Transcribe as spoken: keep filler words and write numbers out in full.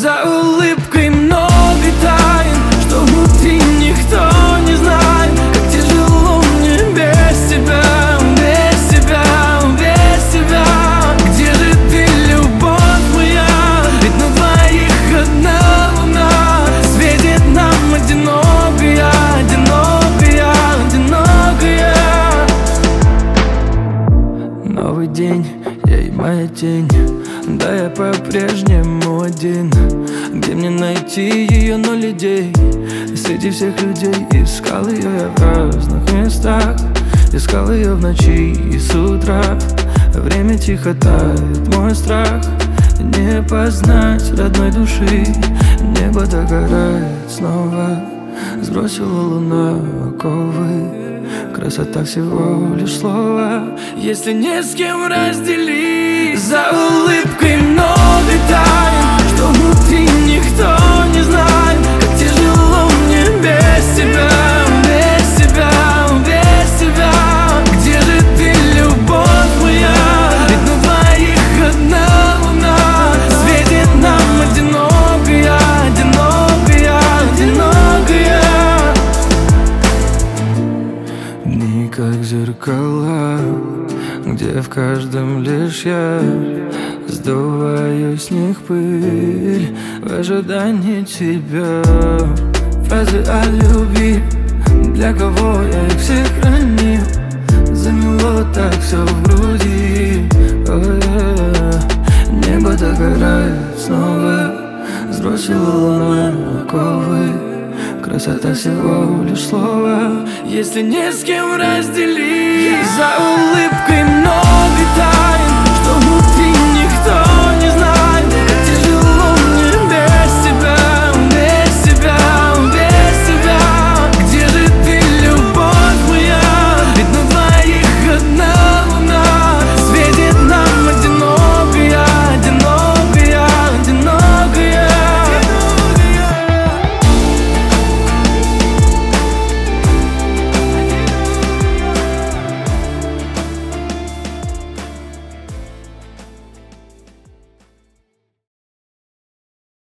За улыбкой много тайн, что внутри никто не знает. Как тяжело мне без тебя, без тебя, без тебя. Где же ты, любовь моя? Ведь на двоих одна луна светит нам одинокая, одинокая, одинокая. Новый день, я и моя тень. Да, я по-прежнему один. Где мне найти ее, но людей? И среди всех людей искал ее я в разных местах. Искал ее в ночи и с утра. Время тихо тает, мой страх не познать родной души. Небо догорает снова, сбросила луна оковы. Красота всего лишь слова, если не с кем разделить. За улыбкой много тайн, что внутри никто не знает. Как тяжело мне без тебя, без тебя, без тебя. Где же ты, любовь моя? Ведь на двоих одна луна светит нам одинокая, одинокая, одинокая. Дни как зеркала, где в каждом лишь я сдуваю с них пыль в ожидании тебя. Фразы о любви, для кого я их все хранил. Замело так все в груди, oh, yeah. Небо догорает снова, сбросила луна оковы. Красота всего лишь слова, если не с кем разделить. За улыбкой